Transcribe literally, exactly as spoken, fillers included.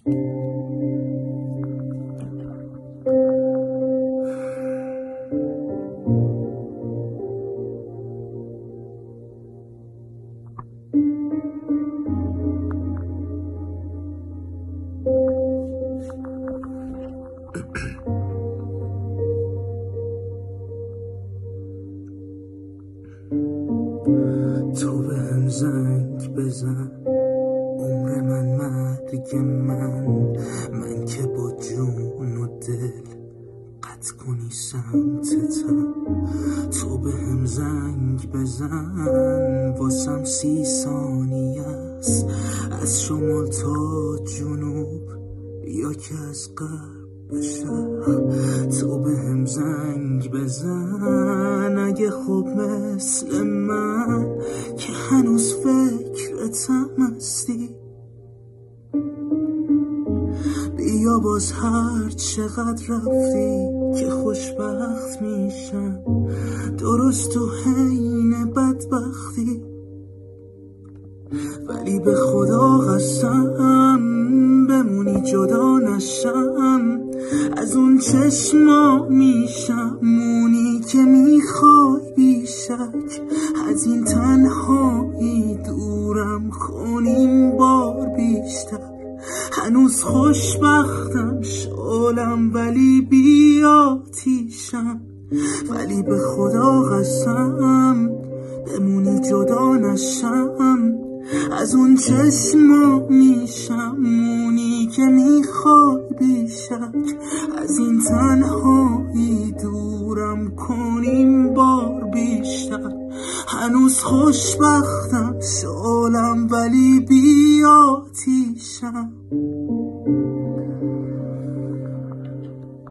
تو به هم زنگ بزن، عمر من مرگ من، من که با جون و دل قطع کنی سمتتم. تو به هم زنگ بزن، واسم سی ثانیه است، از شمال تا جنوب یا که از غرب به شرق. تو به هم زنگ بزن اگه خوب مثل من که هنوز فکرتم هستی. بیا باز هر چقدر رفتی که خوشبخت میشم، درست تو حین بدبختی. ولی به خدا قسم بمونی جدا نشم از اون چشما، میشم مونی که میخوای بیشک. از این تنهایی دورم کنیم بار بیشتر. هنوز خوشبختم شالم ولی بی آتیشم. ولی به خدا قسم بمونی جدا نشم از اون چشما، میشم مونی که میخوای بیشک. از این تنهایی دورم کنیم بار بیشتر. هنوز خوشبختم شالم ولی بی آتیشم.